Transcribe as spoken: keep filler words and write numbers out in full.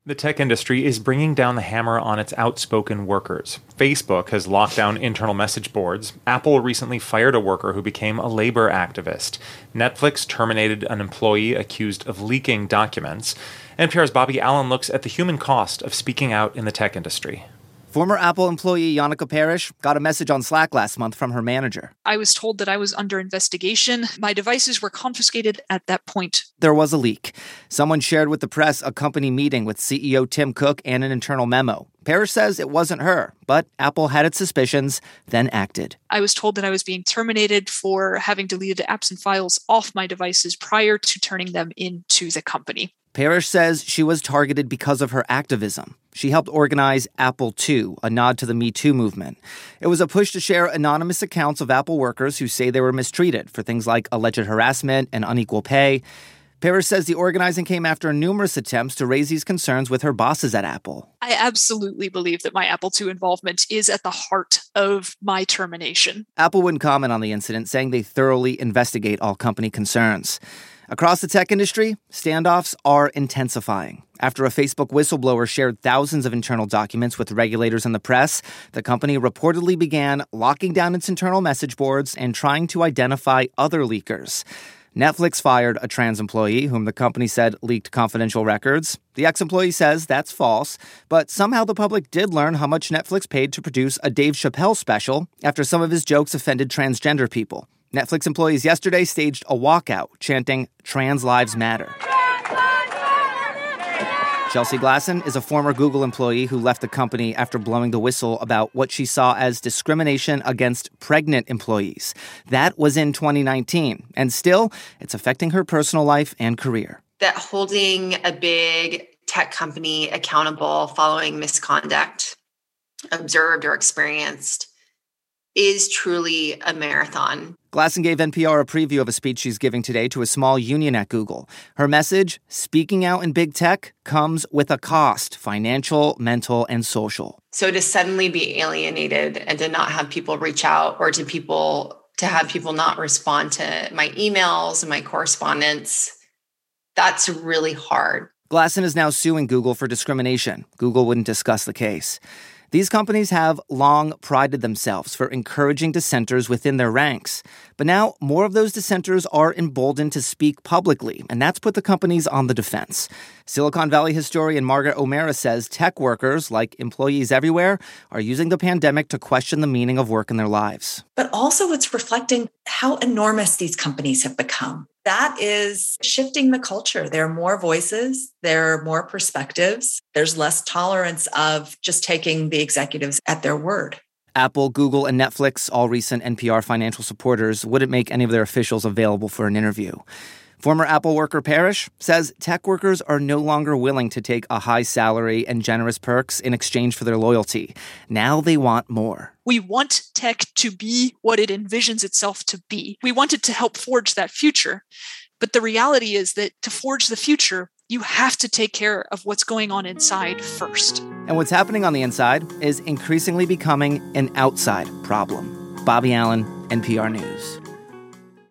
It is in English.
The tech industry is bringing down the hammer on its outspoken workers. Facebook has locked down internal message boards. Apple recently fired a worker who became a labor activist. Netflix terminated an employee accused of leaking documents. N P R's Bobby Allen looks at the human cost of speaking out in the tech industry. Former Apple employee Yannicka Parrish got a message on Slack last month from her manager. I was told that I was under investigation. My devices were confiscated at that point. There was a leak. Someone shared with the press a company meeting with C E O Tim Cook and an internal memo. Parrish says it wasn't her, but Apple had its suspicions, then acted. I was told that I was being terminated for having deleted apps and files off my devices prior to turning them into the company. Parrish says she was targeted because of her activism. She helped organize Apple two, a nod to the Me Too movement. It was a push to share anonymous accounts of Apple workers who say they were mistreated for things like alleged harassment and unequal pay. Parrish says the organizing came after numerous attempts to raise these concerns with her bosses at Apple. I absolutely believe that my Apple two involvement is at the heart of my termination. Apple wouldn't comment on the incident, saying they thoroughly investigate all company concerns. Across the tech industry, standoffs are intensifying. After a Facebook whistleblower shared thousands of internal documents with regulators and the press, the company reportedly began locking down its internal message boards and trying to identify other leakers. Netflix fired a trans employee whom the company said leaked confidential records. The ex-employee says that's false, but somehow the public did learn how much Netflix paid to produce a Dave Chappelle special after some of his jokes offended transgender people. Netflix employees yesterday staged a walkout, chanting, "Trans Lives Matter." Chelsea Glasson is a former Google employee who left the company after blowing the whistle about what she saw as discrimination against pregnant employees. That was in twenty nineteen, and still, it's affecting her personal life and career. That holding a big tech company accountable following misconduct, observed or experienced, is truly a marathon. Glasson gave N P R a preview of a speech she's giving today to a small union at Google. Her message, speaking out in big tech, comes with a cost, financial, mental, and social. So to suddenly be alienated and to not have people reach out, or to people to have people not respond to my emails and my correspondence, that's really hard. Glasson is now suing Google for discrimination. Google wouldn't discuss the case. These companies have long prided themselves for encouraging dissenters within their ranks. But now, more of those dissenters are emboldened to speak publicly, and that's put the companies on the defense. Silicon Valley historian Margaret O'Mara says tech workers, like employees everywhere, are using the pandemic to question the meaning of work in their lives. But also it's reflecting how enormous these companies have become. That is shifting the culture. There are more voices, there are more perspectives, there's less tolerance of just taking the executives at their word. Apple, Google, and Netflix, all recent N P R financial supporters, wouldn't make any of their officials available for an interview. Former Apple worker Parrish says tech workers are no longer willing to take a high salary and generous perks in exchange for their loyalty. Now they want more. We want tech to be what it envisions itself to be. We want it to help forge that future. But the reality is that to forge the future, you have to take care of what's going on inside first. And what's happening on the inside is increasingly becoming an outside problem. Bobby Allen, N P R News.